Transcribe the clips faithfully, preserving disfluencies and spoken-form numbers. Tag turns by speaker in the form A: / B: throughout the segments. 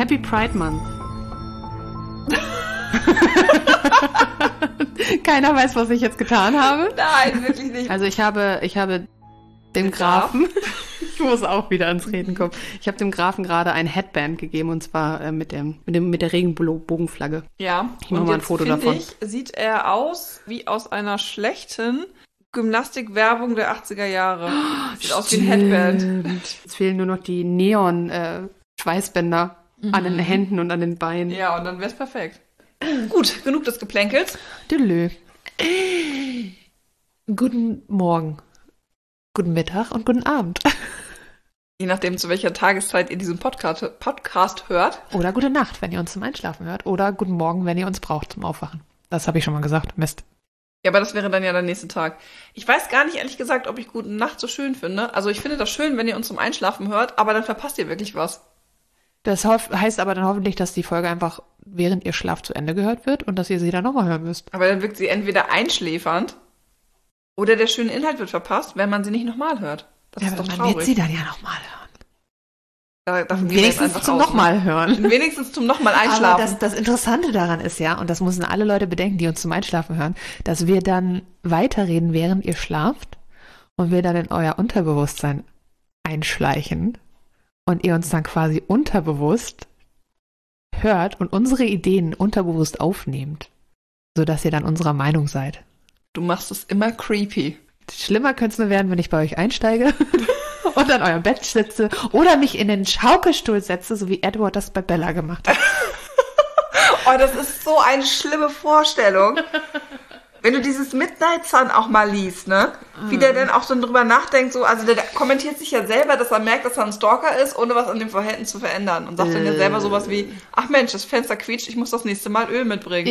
A: Happy Pride Month. Keiner weiß, was ich jetzt getan habe.
B: Nein, wirklich nicht.
A: Also ich habe, ich habe dem
B: Den
A: Grafen, ich muss auch wieder ans Reden kommen, ich habe dem Grafen gerade ein Headband gegeben und zwar äh, mit, dem, mit, dem, mit der Regenbogenflagge.
B: Ja,
A: Ich mache
B: und
A: mal ein
B: jetzt
A: Foto
B: finde
A: davon.
B: ich, sieht er aus wie aus einer schlechten Gymnastikwerbung der achtziger Jahre. Sieht aus wie ein Headband.
A: Es fehlen nur noch die Neon-Schweißbänder äh, an den Händen und an den Beinen.
B: Ja, und dann wär's perfekt. Gut, genug des Geplänkels.
A: Dülö. Guten Morgen, guten Mittag und guten Abend.
B: Je nachdem, zu welcher Tageszeit ihr diesen Podcast, Podcast hört.
A: Oder gute Nacht, wenn ihr uns zum Einschlafen hört. Oder guten Morgen, wenn ihr uns braucht zum Aufwachen. Das habe ich schon mal gesagt. Mist.
B: Ja, aber das wäre dann ja der nächste Tag. Ich weiß gar nicht, ehrlich gesagt, ob ich gute Nacht so schön finde. Also ich finde das schön, wenn ihr uns zum Einschlafen hört, aber dann verpasst ihr wirklich was.
A: Das hoff- heißt aber dann hoffentlich, dass die Folge einfach während ihr Schlaf zu Ende gehört wird und dass ihr sie dann nochmal hören müsst.
B: Aber dann wirkt sie entweder einschläfernd oder der schöne Inhalt wird verpasst, wenn man sie nicht nochmal hört. Das ist doch
A: man
B: traurig.
A: wird sie dann ja nochmal hören.
B: Da, davon gehen wir jetzt
A: Wenigstens
B: einfach
A: zum
B: aus,
A: nochmal hören.
B: ne? Wenigstens zum nochmal
A: Aber
B: einschlafen.
A: das, das Interessante daran ist ja, und das müssen alle Leute bedenken, die uns zum Einschlafen hören, dass wir dann weiterreden, während ihr schlaft und wir dann in euer Unterbewusstsein einschleichen und ihr uns dann quasi unterbewusst hört und unsere Ideen unterbewusst aufnehmt, sodass ihr dann unserer Meinung seid.
B: Du machst es immer creepy.
A: Schlimmer könnte es nur werden, wenn ich bei euch einsteige und an eurem Bett sitze oder mich in den Schaukelstuhl setze, so wie Edward das bei Bella gemacht hat.
B: Oh, das ist so eine schlimme Vorstellung. Wenn du dieses Midnight Sun auch mal liest, ne? Wie der denn auch dann drüber nachdenkt, so, also der, der kommentiert sich ja selber, dass er merkt, dass er ein Stalker ist, ohne was an dem Verhalten zu verändern. Und sagt dann ja selber sowas wie, ach Mensch, das Fenster quietscht, ich muss das nächste Mal Öl mitbringen.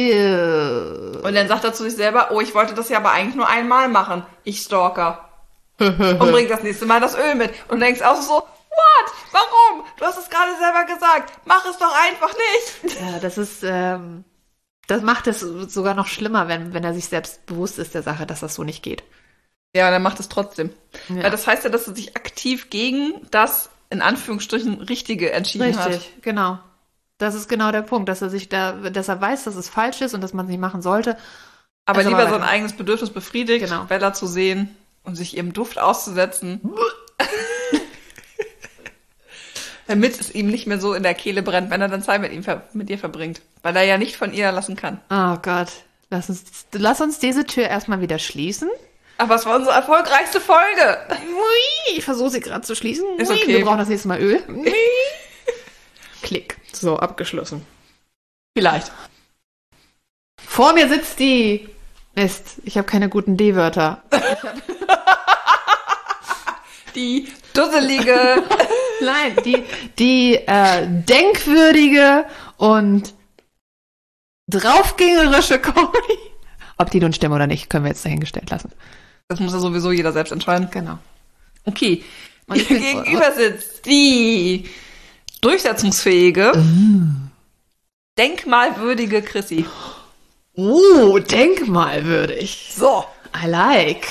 A: Ew.
B: Und dann sagt er zu sich selber, oh, ich wollte das ja aber eigentlich nur einmal machen, ich Stalker. Und bringt das nächste Mal das Öl mit. Und denkst auch so, what? Warum? Du hast es gerade selber gesagt. Mach es doch einfach nicht.
A: Ja, das ist, ähm, das macht es sogar noch schlimmer, wenn, wenn er sich selbst bewusst ist der Sache, dass das so nicht geht.
B: Ja, und er macht es trotzdem.
A: Ja.
B: Weil das heißt ja, dass er sich aktiv gegen das, in Anführungsstrichen, Richtige entschieden hat.
A: Richtig, genau. Das ist genau der Punkt, dass er sich da, dass er weiß, dass es falsch ist und dass man es nicht machen sollte.
B: Aber
A: Also
B: lieber
A: aber
B: sein
A: weiter.
B: eigenes Bedürfnis befriedigt,
A: Genau.
B: Bella zu sehen und sich ihrem Duft auszusetzen. Damit es ihm nicht mehr so in der Kehle brennt, wenn er dann Zeit mit ihm ver- mit ihr verbringt. Weil er ja nicht von ihr lassen kann.
A: Oh Gott. Lass uns, lass uns diese Tür erstmal wieder schließen.
B: Aber es war unsere erfolgreichste Folge.
A: Ui, ich versuche sie gerade zu schließen.
B: Ist
A: Ui,
B: okay.
A: Wir brauchen das nächste Mal Öl. Ui. Klick. So, abgeschlossen.
B: Vielleicht.
A: Vor mir sitzt die... Mist, ich habe keine guten D-Wörter.
B: Die dusselige.
A: Nein, die, die äh, denkwürdige und draufgängerische Cody. Ob die nun stimmen oder nicht, können wir jetzt dahingestellt lassen.
B: Das muss ja sowieso jeder selbst entscheiden.
A: Genau.
B: Okay.
A: Und
B: Ihr
A: ich bin-
B: gegenüber sitzt die durchsetzungsfähige, denkmalwürdige Chrissy.
A: Oh, denkmalwürdig.
B: So.
A: I like.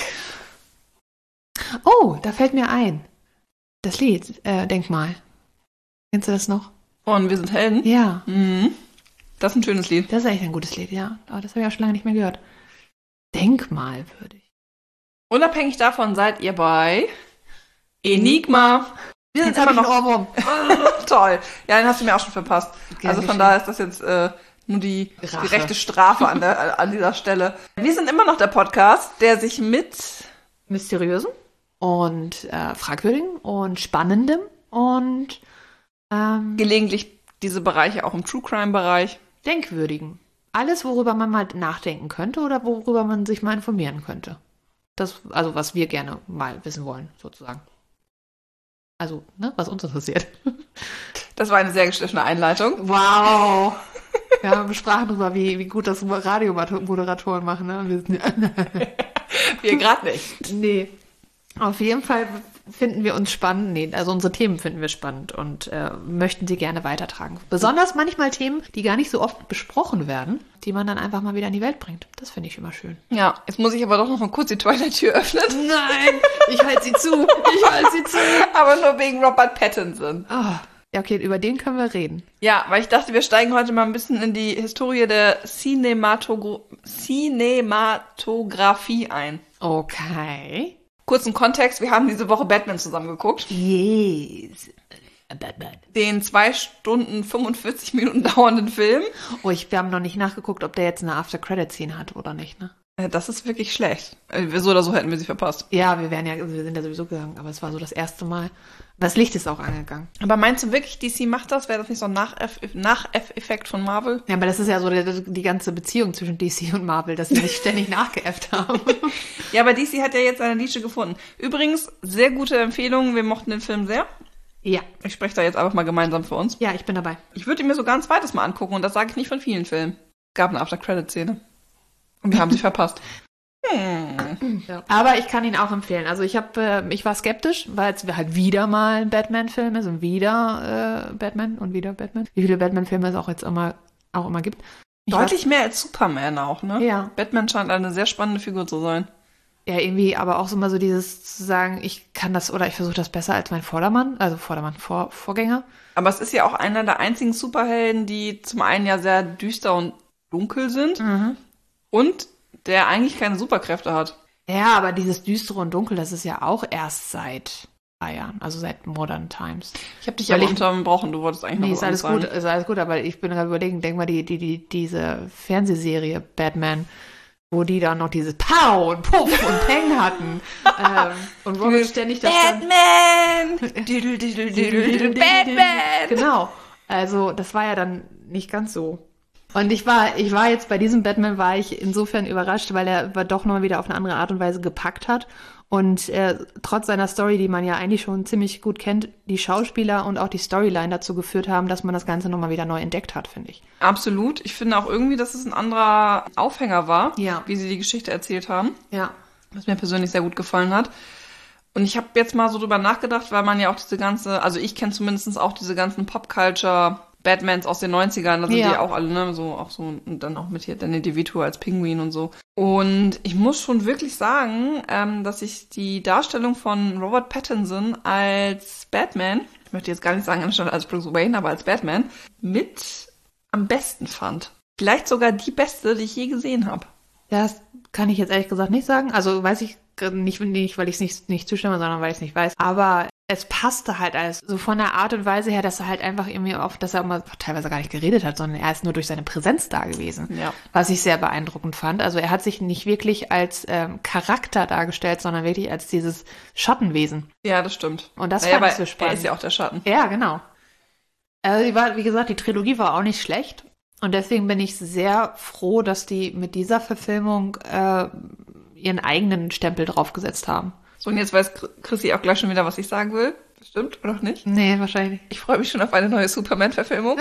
A: Oh, da fällt mir ein. Das Lied, äh, Denkmal. Kennst du das noch?
B: Und wir sind Helden.
A: Ja,
B: Mhm. Das ist ein schönes Lied.
A: das ist echt ein gutes Lied, ja. Aber das habe ich auch schon lange nicht mehr gehört. Denkmalwürdig.
B: Unabhängig davon seid ihr bei Enigma. Wir sind
A: Jetzt
B: immer
A: habe ich
B: noch
A: einen Ohrwurm.
B: toll. Ja, den hast du mir auch schon verpasst.
A: Gern
B: also von
A: geschehen.
B: daher ist das jetzt äh, nur die
A: Rache.
B: gerechte Strafe an, der, an dieser Stelle. Wir sind immer noch der Podcast, der sich mit
A: Mysteriösen und äh, fragwürdigen und spannendem und ähm,
B: gelegentlich diese Bereiche auch im True Crime Bereich.
A: denkwürdigen. Alles, worüber man mal nachdenken könnte oder worüber man sich mal informieren könnte. Das, also was wir gerne mal wissen wollen, sozusagen. Also, ne, was uns interessiert.
B: Das war eine sehr geschliffene Einleitung.
A: Wow! Ja, wir sprachen darüber, wie, wie gut das Radiomoderatoren machen, ne? Und wir sind,
B: Wir gerade nicht.
A: nee. Auf jeden Fall finden wir uns spannend, nee, also unsere Themen finden wir spannend und äh, möchten sie gerne weitertragen. Besonders manchmal Themen, die gar nicht so oft besprochen werden, die man dann einfach mal wieder in die Welt bringt. Das finde ich immer schön.
B: Ja, jetzt muss ich aber doch noch mal kurz die Toilettür öffnen.
A: Nein, ich halte sie zu. Ich halte sie zu.
B: Aber nur wegen Robert Pattinson.
A: Oh, Ja, okay, über den können wir reden.
B: Ja, weil ich dachte, wir steigen heute mal ein bisschen in die Historie der Cinematogo- Cinematografie ein.
A: Okay.
B: Kurzen Kontext, wir haben diese Woche Batman zusammen geguckt.
A: Yes. Batman.
B: Den zwei Stunden fünfundvierzig Minuten dauernden Film.
A: Oh, ich, wir haben noch nicht nachgeguckt, ob der jetzt eine After-Credit-Scene hat oder nicht, ne?
B: Das ist wirklich schlecht. So oder so hätten wir sie verpasst.
A: Ja, wir wären ja, wir sind ja sowieso gegangen, aber es war so das erste Mal. Das Licht ist auch angegangen.
B: Aber meinst du wirklich, D C macht das? Wäre das nicht so ein Nach-F-Effekt von Marvel?
A: Ja, aber das ist ja so die, die ganze Beziehung zwischen D C und Marvel, dass sie sich ständig nachgeäfft haben.
B: Ja, aber D C hat ja jetzt eine Nische gefunden. Übrigens, sehr gute Empfehlung. Wir mochten den Film sehr.
A: Ja.
B: Ich spreche da jetzt einfach mal gemeinsam für uns.
A: Ja, ich bin dabei.
B: Ich würde ihn mir sogar ein zweites Mal angucken und das sage ich nicht von vielen Filmen. Es gab eine After-Credit-Szene. Und wir haben sie verpasst. Hm.
A: Ja. Aber ich kann ihn auch empfehlen. Also ich habe, äh, ich war skeptisch, weil es halt wieder mal ein Batman-Film ist und wieder äh, Batman und wieder Batman. Wie viele Batman-Filme es auch jetzt immer, auch immer gibt. Ich
B: Deutlich mehr als Superman auch, ne?
A: Ja.
B: Batman scheint eine sehr spannende Figur zu sein.
A: Ja, irgendwie, aber auch so mal so dieses zu sagen, ich kann das oder ich versuche das besser als mein Vordermann, also Vordermann, Vor, Vorgänger.
B: Aber es ist ja auch einer der einzigen Superhelden, die zum einen ja sehr düster und dunkel sind
A: Mhm.
B: und der eigentlich keine Superkräfte hat.
A: Ja, aber dieses Düstere und Dunkel, das ist ja auch erst seit drei Jahren, also seit Modern Times.
B: Ich habe dich
A: Weil
B: ja
A: ich-
B: unterbrochen, du wolltest eigentlich
A: Nee,
B: noch
A: ist
B: was
A: alles
B: sagen.
A: gut, ist alles gut, aber ich bin gerade überlegen, denk mal, die, die, die, diese Fernsehserie Batman, wo die dann noch dieses Pow und Puff und Peng hatten. ähm, und Robin ständig da stand.
B: Batman! Düdel, düdel, düdel, düdel, Batman!
A: Genau. Also, das war ja dann nicht ganz so. Und ich war, ich war jetzt bei diesem Batman war ich insofern überrascht, weil er war doch nochmal wieder auf eine andere Art und Weise gepackt hat. Und äh, trotz seiner Story, die man ja eigentlich schon ziemlich gut kennt, die Schauspieler und auch die Storyline dazu geführt haben, dass man das Ganze nochmal wieder neu entdeckt hat, finde ich.
B: Absolut. Ich finde auch irgendwie, dass es ein anderer Aufhänger war,
A: Ja.
B: wie sie die Geschichte erzählt haben,
A: Ja.
B: was mir persönlich sehr gut gefallen hat. Und ich habe jetzt mal so drüber nachgedacht, weil man ja auch diese ganze, also ich kenne zumindest auch diese ganzen Pop-Culture Batmans aus den neunzigern, da sind
A: Ja.
B: die ja auch alle, ne, so, auch so, und dann auch mit hier Danny DeVito als Pinguin und so. Und ich muss schon wirklich sagen, ähm, dass ich die Darstellung von Robert Pattinson als Batman, ich möchte jetzt gar nicht sagen anstatt als Bruce Wayne, aber als Batman, mit am besten fand. Vielleicht sogar die beste, die ich je gesehen habe.
A: Das kann ich jetzt ehrlich gesagt nicht sagen. Also weiß ich nicht, nicht weil ich es nicht, nicht zustimme, sondern weil ich es nicht weiß. Aber es passte halt alles. So von der Art und Weise her, dass er halt einfach irgendwie oft, dass er immer teilweise gar nicht geredet hat, sondern er ist nur durch seine Präsenz da gewesen.
B: Ja.
A: Was ich sehr beeindruckend fand. Also er hat sich nicht wirklich als ähm, Charakter dargestellt, sondern wirklich als dieses Schattenwesen.
B: Ja, das stimmt.
A: Und das
B: naja,
A: fand ich
B: aber
A: so spannend.
B: Er ist ja auch der Schatten.
A: Ja, genau. Also die war, wie gesagt, die Trilogie war auch nicht schlecht. Und deswegen bin ich sehr froh, dass die mit dieser Verfilmung äh, ihren eigenen Stempel draufgesetzt haben.
B: So, und jetzt weiß Chrissy auch gleich schon wieder, was ich sagen will. Stimmt, oder nicht?
A: Nee, wahrscheinlich.
B: Ich freue mich schon auf eine neue Superman-Verfilmung.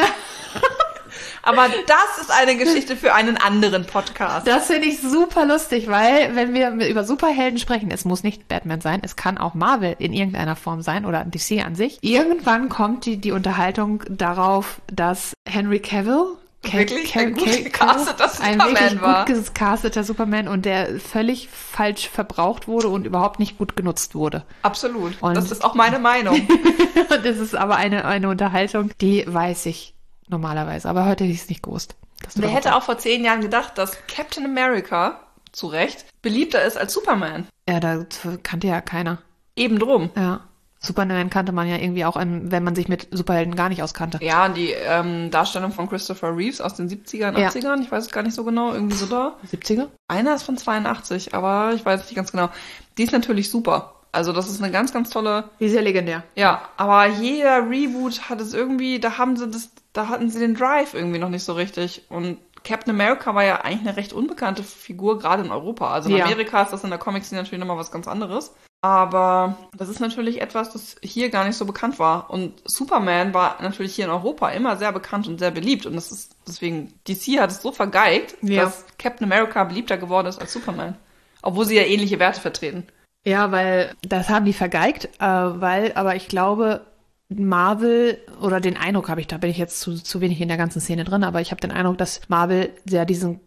B: Aber das ist eine Geschichte für einen anderen Podcast.
A: Das finde ich super lustig, weil wenn wir über Superhelden sprechen, es muss nicht Batman sein, es kann auch Marvel in irgendeiner Form sein oder D C an sich. Irgendwann kommt die, die Unterhaltung darauf, dass Henry Cavill
B: Wirklich
A: Ca-
B: ein gut
A: Ca-
B: gecasteter
A: ein
B: Superman
A: wirklich
B: war.
A: gut gecasteter Superman und der völlig falsch verbraucht wurde und überhaupt nicht gut genutzt wurde.
B: Absolut.
A: Und-
B: das ist auch meine Meinung.
A: Das ist aber eine, eine Unterhaltung, die weiß ich normalerweise, aber heute hätte ich es nicht gewusst. dass du
B: Wer
A: darauf
B: hätte auch vor zehn Jahren gedacht, dass Captain America, zu Recht, beliebter ist als Superman?
A: Ja, da kannte ja keiner.
B: Eben drum.
A: Ja. Superman kannte man ja irgendwie auch, ähm, wenn man sich mit Superhelden gar nicht auskannte.
B: Ja, die ähm, Darstellung von Christopher Reeves aus den siebzigern,
A: Ja.
B: achtzigern, ich weiß es gar nicht so genau, irgendwie so da.
A: siebziger?
B: Einer ist von zweiundachtzig, aber ich weiß es nicht ganz genau. Die ist natürlich super. Also das ist eine ganz, ganz tolle.
A: Die ist ja legendär.
B: Ja, aber jeder Reboot hat es irgendwie, da haben sie das, da hatten sie den Drive irgendwie noch nicht so richtig. Und Captain America war ja eigentlich eine recht unbekannte Figur, gerade in Europa. Also in
A: Ja.
B: Amerika ist das in der Comic-Szene natürlich nochmal was ganz anderes. Aber das ist natürlich etwas, das hier gar nicht so bekannt war. Und Superman war natürlich hier in Europa immer sehr bekannt und sehr beliebt. Und das ist deswegen, D C hat es so vergeigt,
A: Ja.
B: dass Captain America beliebter geworden ist als Superman. Obwohl sie ja ähnliche Werte vertreten.
A: Ja, weil das haben die vergeigt, äh, weil, aber ich glaube, Marvel, oder den Eindruck habe ich, da bin ich jetzt zu, zu wenig in der ganzen Szene drin, aber ich habe den Eindruck, dass Marvel sehr diesen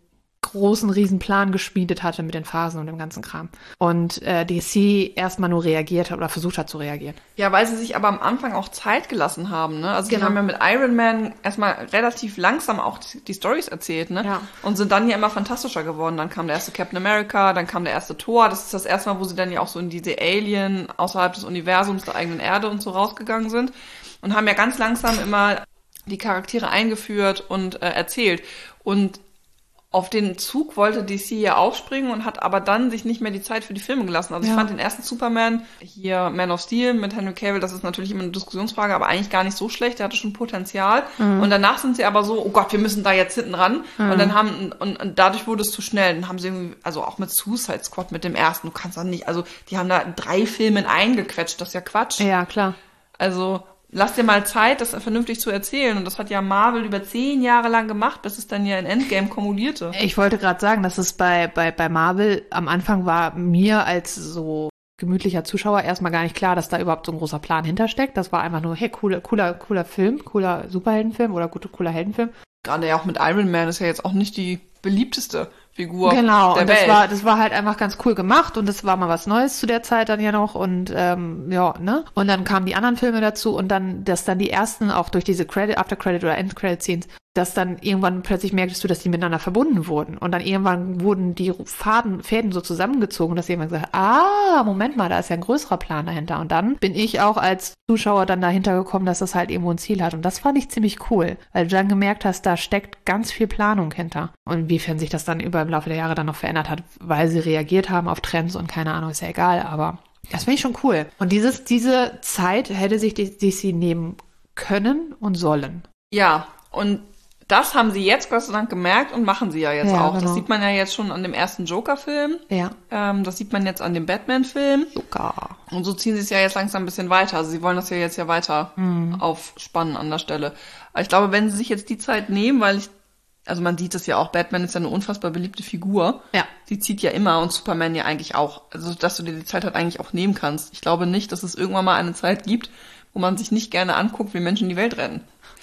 A: großen, riesen Plan geschmiedet hatte mit den Phasen und dem ganzen Kram. Und äh, D C erstmal nur reagiert hat oder versucht hat zu reagieren.
B: Ja, weil sie sich aber am Anfang auch Zeit gelassen haben, ne? Also
A: Genau.
B: die haben ja mit Iron Man erstmal relativ langsam auch die, die Storys erzählt, ne?
A: Ja.
B: Und sind dann ja immer fantastischer geworden. Dann kam der erste Captain America, dann kam der erste Thor. Das ist das erste Mal, wo sie dann ja auch so in diese Alien außerhalb des Universums der eigenen Erde und so rausgegangen sind. Und haben ja ganz langsam immer die Charaktere eingeführt und äh, erzählt. Und auf den Zug wollte D C ja aufspringen und hat aber dann sich nicht mehr die Zeit für die Filme gelassen. Also
A: Ja.
B: ich fand den ersten Superman, hier Man of Steel mit Henry Cavill, das ist natürlich immer eine Diskussionsfrage, aber eigentlich gar nicht so schlecht, der hatte schon Potenzial. Mhm. Und danach sind sie aber so, oh Gott, wir müssen da jetzt hinten ran. Mhm. Und dann haben, und, und dadurch wurde es zu schnell. Dann haben sie irgendwie, also auch mit Suicide Squad, mit dem ersten, du kannst dann nicht, also die haben da drei Filme in eingequetscht, das ist ja Quatsch.
A: Ja, klar.
B: Also lass dir mal Zeit, das vernünftig zu erzählen. Und das hat ja Marvel über zehn Jahre lang gemacht, bis es dann ja in Endgame kumulierte.
A: Ich wollte gerade sagen, dass es bei, bei, bei Marvel am Anfang war mir als so gemütlicher Zuschauer erstmal gar nicht klar, dass da überhaupt so ein großer Plan hintersteckt. Das war einfach nur, hey, cooler, cooler, cooler Film, cooler Superheldenfilm oder guter, cooler Heldenfilm.
B: Gerade ja auch mit Iron Man ist ja jetzt auch nicht die beliebteste Figur
A: genau,
B: der
A: und
B: Welt.
A: das war, das war halt einfach ganz cool gemacht und das war mal was Neues zu der Zeit dann ja noch und ähm, ja, ne? Und dann kamen die anderen Filme dazu und dann, dass dann die ersten auch durch diese Credit, After-Credit oder End-Credit-Scenes, dass dann irgendwann plötzlich merktest du, dass die miteinander verbunden wurden und dann irgendwann wurden die Faden, Fäden so zusammengezogen, dass jemand gesagt hat, ah, Moment mal, da ist ja ein größerer Plan dahinter und dann bin ich auch als Zuschauer dann dahinter gekommen, dass das halt irgendwo ein Ziel hat und das fand ich ziemlich cool, weil du dann gemerkt hast, da steckt ganz viel Planung hinter und inwiefern sich das dann über im Laufe der Jahre dann noch verändert hat, weil sie reagiert haben auf Trends und keine Ahnung, ist ja egal, aber das finde ich schon cool. Und dieses, diese Zeit hätte sich die D C nehmen können und sollen.
B: Ja, und das haben sie jetzt Gott sei Dank gemerkt und machen sie ja jetzt
A: Ja,
B: auch.
A: genau.
B: Das sieht man ja jetzt schon an dem ersten Joker-Film.
A: Ja.
B: Ähm, das sieht man jetzt an dem Batman-Film.
A: Sogar.
B: Und so ziehen sie es ja jetzt langsam ein bisschen weiter. Also sie wollen das ja jetzt ja weiter
A: Mhm.
B: aufspannen an der Stelle. Aber ich glaube, wenn sie sich jetzt die Zeit nehmen, weil ich, also man sieht es ja auch, Batman ist ja eine unfassbar beliebte Figur.
A: Ja.
B: Die zieht ja immer und Superman ja eigentlich auch. Also dass du dir die Zeit halt eigentlich auch nehmen kannst. Ich glaube nicht, dass es irgendwann mal eine Zeit gibt, wo man sich nicht gerne anguckt, wie Menschen die Welt retten.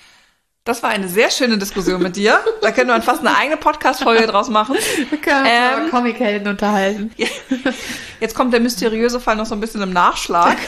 B: Das war eine sehr schöne Diskussion mit dir. Da können wir fast eine eigene Podcast-Folge draus machen.
A: Wir können uns
B: Ähm,
A: über Comichelden unterhalten.
B: Jetzt kommt der mysteriöse Fall noch so ein bisschen im Nachschlag.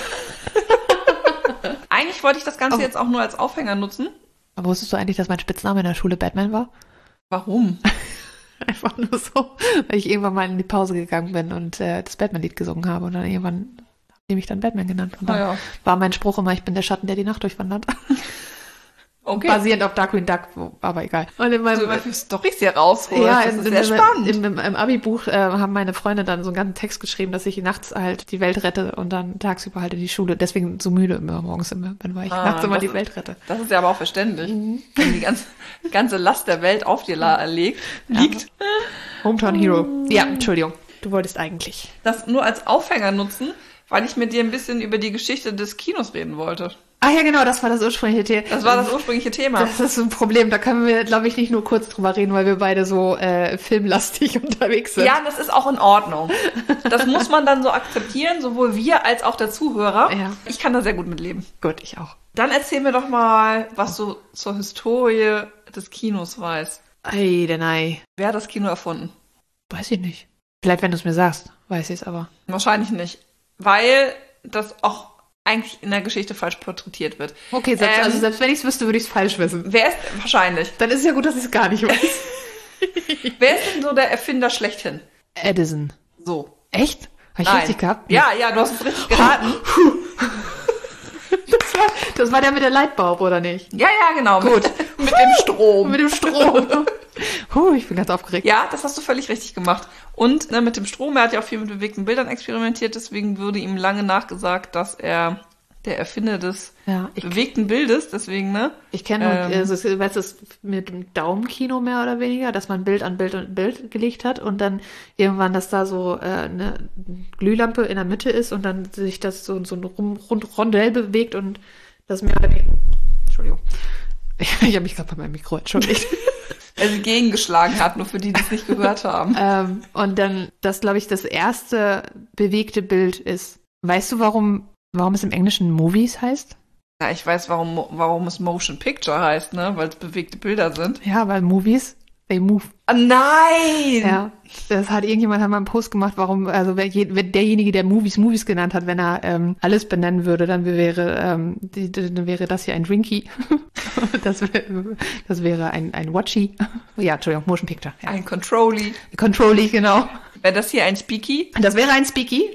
B: Eigentlich wollte ich das Ganze
A: Oh.
B: jetzt auch nur als Aufhänger nutzen.
A: Aber wusstest du eigentlich, dass mein Spitzname in der Schule Batman war?
B: Warum?
A: Einfach nur so, weil ich irgendwann mal in die Pause gegangen bin und äh, das Batman-Lied gesungen habe und dann irgendwann habe ich mich dann Batman genannt. Und dann
B: Ah, ja.
A: war mein Spruch immer, ich bin der Schatten, der die Nacht durchwandert.
B: Okay.
A: Basierend auf Darkwing Duck, wo- aber egal. Und in meinem,
B: So über Storys hier rausholst.
A: ja,
B: das
A: in,
B: ist
A: in,
B: sehr
A: in,
B: spannend.
A: Im, im, im Abi-Buch äh, haben meine Freunde dann so einen ganzen Text geschrieben, dass ich nachts halt die Welt rette und dann tagsüber halt in die Schule. Deswegen so müde immer morgens immer, wenn weil ich
B: Ah,
A: nachts immer
B: das
A: die
B: ist-
A: Welt rette.
B: Das ist ja aber auch verständlich. Wenn die ganze, ganze Last der Welt auf dir la- liegt. liegt.
A: Hometown Hero. Ja, Entschuldigung. Du wolltest eigentlich.
B: Das nur als Aufhänger nutzen, weil ich mit dir ein bisschen über die Geschichte des Kinos reden wollte.
A: Ach ja, genau, das war das ursprüngliche Thema.
B: Das war das ursprüngliche Thema.
A: Das ist ein Problem, da können wir, glaube ich, nicht nur kurz drüber reden, weil wir beide so äh, filmlastig unterwegs sind.
B: Ja, das ist auch in Ordnung. Das muss man dann so akzeptieren, sowohl wir als auch der Zuhörer.
A: Ja.
B: Ich kann da sehr gut mit leben.
A: Gut, ich auch.
B: Dann erzähl mir doch mal, was du zur Historie des Kinos weißt.
A: Ei, denn ei.
B: Wer hat das Kino erfunden?
A: Weiß ich nicht. Vielleicht, wenn du es mir sagst, weiß ich es aber.
B: Wahrscheinlich nicht. Weil das auch eigentlich in der Geschichte falsch porträtiert wird.
A: Okay, selbst,
B: Ähm,
A: also selbst wenn ich es wüsste, würde ich es falsch wissen.
B: Wer ist, wahrscheinlich.
A: Dann ist es ja gut, dass ich es gar nicht weiß.
B: Wer ist denn so der Erfinder schlechthin?
A: Edison.
B: So.
A: Echt? Habe ich
B: Nein.
A: richtig gehabt?
B: Ja, ja, du hast es richtig geraten.
A: Das war, das war der mit der Lightbulb, oder nicht?
B: Ja, ja, genau.
A: Gut.
B: Mit, mit dem Strom.
A: Mit dem Strom. Huh, ich bin ganz aufgeregt.
B: Ja, das hast du völlig richtig gemacht. Und ne, mit dem Strom, er hat ja auch viel mit bewegten Bildern experimentiert, deswegen würde ihm lange nachgesagt, dass er der Erfinder des
A: Ja, ich,
B: bewegten Bildes, deswegen, ne?
A: ich kenne nur,
B: Ähm.
A: also, es- weißt du, es mit dem Daumenkino mehr oder weniger, dass man Bild an Bild und Bild gelegt hat und dann irgendwann, dass da so äh, eine Glühlampe in der Mitte ist und dann sich das so, so ein Rum- Rund Rondell bewegt und das mehr oder weniger. Entschuldigung. Ich, ich habe mich gerade bei meinem Mikro entschuldigt.
B: Er sie gegengeschlagen hat, nur für die, die es nicht gehört haben.
A: ähm, und dann, das glaube ich, das erste bewegte Bild ist. Weißt du, warum, warum es im Englischen Movies heißt?
B: Ja, ich weiß, warum, warum es Motion Picture heißt, ne? Weil es bewegte Bilder sind.
A: Ja, weil Movies They Move.
B: Ah, nein!
A: Ja, das hat irgendjemand hat mal einen Post gemacht, warum, also wer, je, wer derjenige, der Movies Movies genannt hat, wenn er ähm, alles benennen würde, dann wäre ähm, die, dann wäre das hier ein Drinky. das, wär, das wäre ein, ein Watchy. Ja, Entschuldigung, Motion Picture. Ja.
B: Ein Controlly.
A: Controlly, genau.
B: Wäre das hier ein Speaky?
A: Das wäre ein Speaky.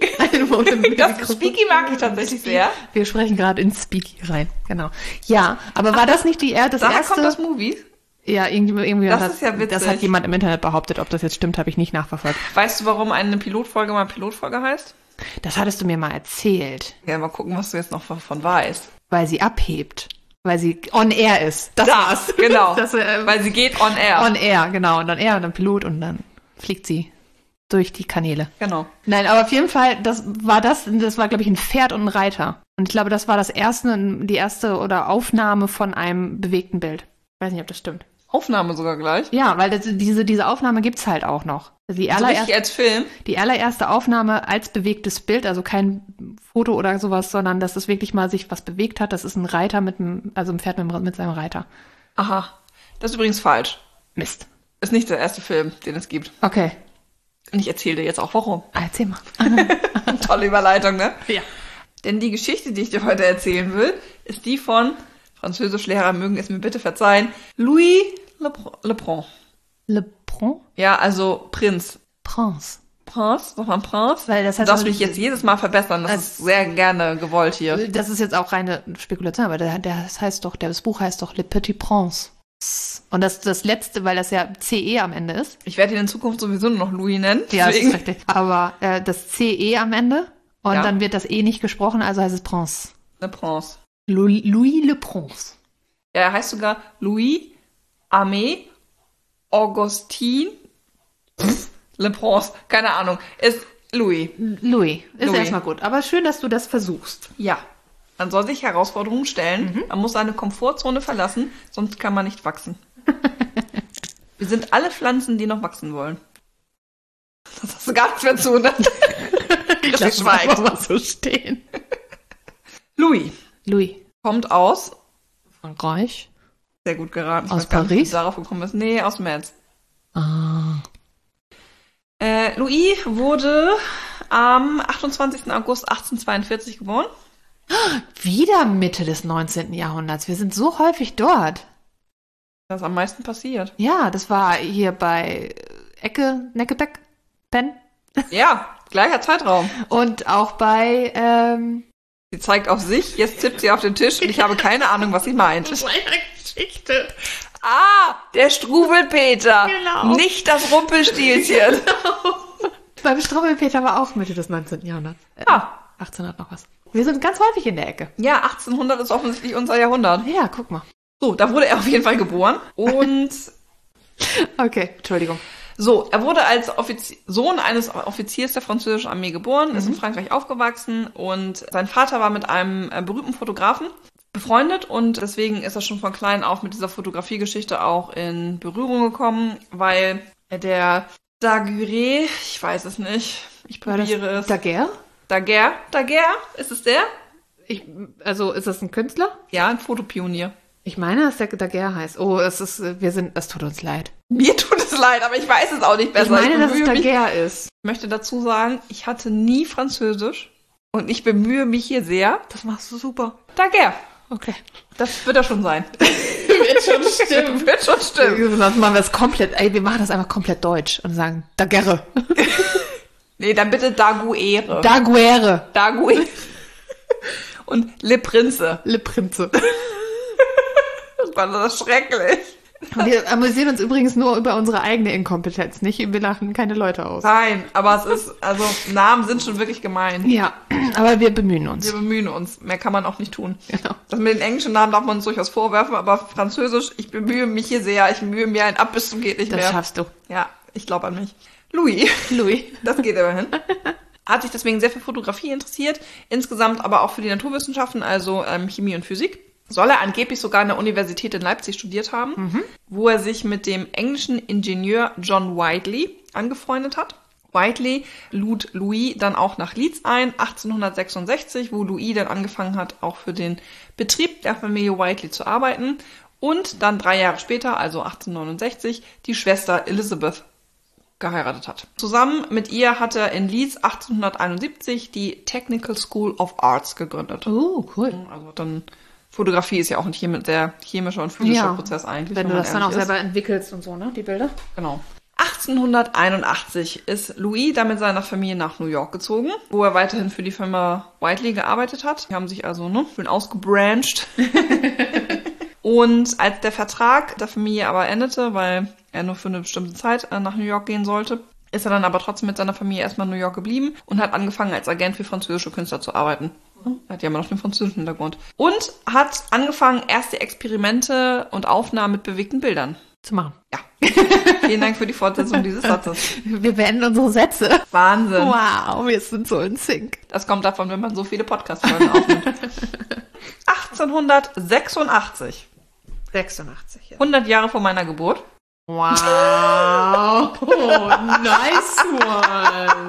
B: Das Speaky mag ich tatsächlich sehr.
A: Wir sprechen gerade ins Speaky rein, genau. Ja, aber war
B: Ach,
A: das nicht die das
B: daher
A: erste?
B: kommt das Movies?
A: Ja, irgendwie, irgendwie
B: das
A: hat,
B: ist ja witzig.
A: Das hat jemand im Internet behauptet. Ob das jetzt stimmt, habe ich nicht nachverfolgt.
B: Weißt du, warum eine Pilotfolge mal Pilotfolge heißt?
A: Das hattest du mir mal erzählt.
B: Ja, mal gucken, was du jetzt noch davon weißt.
A: Weil sie abhebt. Weil sie on air ist.
B: Das, das genau.
A: das, äh,
B: Weil sie geht on air.
A: On air, genau. Und dann air und dann Pilot und dann fliegt sie durch die Kanäle.
B: Genau.
A: Nein, aber auf jeden Fall, das war das, das war, glaube ich, ein Pferd und ein Reiter. Und ich glaube, das war das erste, die erste oder Aufnahme von einem bewegten Bild. Ich weiß nicht, ob das stimmt.
B: Aufnahme sogar gleich?
A: Ja, weil das, diese, diese Aufnahme gibt's halt auch noch. Die
B: also richtig als Film?
A: Die allererste Aufnahme als bewegtes Bild, also kein Foto oder sowas, sondern dass es wirklich mal sich was bewegt hat. Das ist ein Reiter mit einem, also ein Pferd mit, mit seinem Reiter.
B: Aha. Das ist übrigens falsch.
A: Mist.
B: Ist nicht der erste Film, den es gibt.
A: Okay.
B: Und ich erzähle dir jetzt auch, warum.
A: Ah, erzähl mal.
B: Tolle Überleitung, ne?
A: Ja.
B: Denn die Geschichte, die ich dir heute erzählen will, ist die von, Französischlehrer mögen es mir bitte verzeihen, Louis Le, Le Prince.
A: Le Prince?
B: Ja, also Prinz.
A: Prince.
B: Prince, sagt man Prince?
A: Weil das heißt,
B: du darfst mich jetzt jedes Mal verbessern, das, das ist sehr gerne gewollt hier.
A: Das ist jetzt auch reine Spekulation, aber der, der, das heißt doch, das Buch heißt doch Le Petit Prince. Und das das letzte, weil das ja C E am Ende ist.
B: Ich werde ihn in Zukunft sowieso nur noch Louis nennen.
A: Ja, das ist richtig. Aber äh, das C E am Ende und
B: ja.
A: dann wird das E nicht gesprochen, also heißt es Prince.
B: Le Prince.
A: Louis, Louis Le Prince.
B: Ja, er heißt sogar Louis Aimé Augustin Le Prince. Keine Ahnung. Ist Louis.
A: Louis. Ist
B: Louis.
A: Erstmal gut. Aber schön, dass du das versuchst.
B: Ja. Man soll sich Herausforderungen stellen. Mhm. Man muss seine Komfortzone verlassen, sonst kann man nicht wachsen. Wir sind alle Pflanzen, die noch wachsen wollen. Das hast du gar nichts mehr zu, ne?
A: Ich lasse es einfach mal so stehen.
B: Louis.
A: Louis.
B: Kommt aus
A: Frankreich.
B: Sehr gut geraten. Ich
A: aus
B: weiß gar
A: Paris?
B: Nicht, wie du darauf gekommen ist. Nee, aus Metz.
A: Ah.
B: Äh, Louis wurde am achtundzwanzigsten August achtzehnhundertzweiundvierzig geboren.
A: Wieder Mitte des neunzehnten Jahrhunderts. Wir sind so häufig dort.
B: Das ist am meisten passiert.
A: Ja, das war hier bei Ecke, Neckebeck, Penn.
B: Ja, gleicher Zeitraum.
A: Und auch bei, ähm...
B: Sie zeigt auf sich, jetzt tippt sie auf den Tisch und ich habe keine Ahnung, was sie meint.
A: Das war eine Geschichte.
B: Ah, der Struwwelpeter.
A: Genau.
B: Nicht das Rumpelstilzchen.
A: Genau. Beim Struwwelpeter war auch Mitte des neunzehnten Jahrhunderts. Äh,
B: Ah.
A: achtzehnhundert noch was. Wir sind ganz häufig in der Ecke.
B: Ja, achtzehnhundert ist offensichtlich unser Jahrhundert.
A: Ja, guck mal.
B: So, da wurde er auf jeden Fall geboren. Und
A: okay, Entschuldigung.
B: so, er wurde als Offizier, Sohn eines Offiziers der französischen Armee geboren, mhm. ist in Frankreich aufgewachsen und sein Vater war mit einem äh, berühmten Fotografen befreundet und deswegen ist er schon von klein auf mit dieser Fotografiegeschichte auch in Berührung gekommen, weil der Daguerre, ich weiß es nicht, ich probiere es.
A: Daguerre?
B: Daguerre? Daguerre? Ist es der?
A: Ich, also, ist das ein Künstler?
B: Ja, ein Fotopionier.
A: Ich meine, dass der Daguerre heißt. Oh, es ist, wir sind, es tut uns leid.
B: Mir tut es leid, aber ich weiß es auch nicht besser.
A: Ich meine,
B: ich
A: dass es
B: mich.
A: Daguerre ist.
B: Ich möchte dazu sagen, ich hatte nie Französisch und ich bemühe mich hier sehr.
A: Das machst du super.
B: Daguerre.
A: Okay.
B: Das wird ja schon sein.
A: Wird schon stimmen.
B: Wird schon stimmen.
A: Sonst machen wir es komplett, ey, wir machen das einfach komplett deutsch und sagen Daguerre.
B: Nee, dann bitte Daguerre.
A: Daguerre.
B: Daguerre. Und Le Prince.
A: Le Prince.
B: Das war das schrecklich.
A: Wir amüsieren uns übrigens nur über unsere eigene Inkompetenz, nicht? Wir lachen keine Leute aus.
B: Nein, aber es ist, also Namen sind schon wirklich gemein.
A: Ja, aber wir bemühen uns.
B: Wir bemühen uns. Mehr kann man auch nicht tun.
A: Genau.
B: Das mit den englischen Namen darf man uns durchaus vorwerfen, aber Französisch, ich bemühe mich hier sehr. Ich bemühe mir ein ab bis zum geht nicht
A: das
B: mehr.
A: Das schaffst du.
B: Ja, ich glaube an mich. Louis.
A: Louis.
B: Das geht immerhin. Hat sich deswegen sehr für Fotografie interessiert, insgesamt aber auch für die Naturwissenschaften, also ähm, Chemie und Physik. Soll er angeblich sogar an der Universität in Leipzig studiert haben, mhm. wo er sich mit dem englischen Ingenieur John Whiteley angefreundet hat. Whiteley lud Louis dann auch nach Leeds ein, achtzehnhundertsechsundsechzig, wo Louis dann angefangen hat, auch für den Betrieb der Familie Whiteley zu arbeiten. und dann drei Jahre später, also achtzehnhundertneunundsechzig, die Schwester Elizabeth geheiratet hat. Zusammen mit ihr hat er in Leeds achtzehnhunderteinundsiebzig die Technical School of Arts gegründet.
A: Oh, cool.
B: Also dann, Fotografie ist ja auch ein chemi- sehr chemischer und physischer
A: Ja,
B: Prozess eigentlich.
A: wenn du
B: man
A: das dann auch
B: ehrlich ist.
A: selber entwickelst und so, ne, die Bilder.
B: Genau. achtzehnhunderteinundachtzig ist Louis dann mit seiner Familie nach New York gezogen, wo er weiterhin für die Firma Whiteley gearbeitet hat. Die haben sich also ne, schön ausgebrancht. Und als der Vertrag der Familie aber endete, weil er nur für eine bestimmte Zeit nach New York gehen sollte, ist er dann aber trotzdem mit seiner Familie erstmal in New York geblieben und hat angefangen, als Agent für französische Künstler zu arbeiten. Er hat ja immer noch den französischen Hintergrund. Und hat angefangen, erste Experimente und Aufnahmen mit bewegten Bildern
A: zu machen.
B: Ja. Vielen Dank für die Fortsetzung dieses Satzes.
A: Wir beenden unsere Sätze.
B: Wahnsinn.
A: Wow, wir sind so in Sync.
B: Das kommt davon, wenn man so viele Podcast-Folgen aufnimmt. achtzehnhundertsechsundachtzig.
A: sechsundachtzig, ja.
B: hundert Jahre vor meiner Geburt.
A: Wow. Oh, nice one.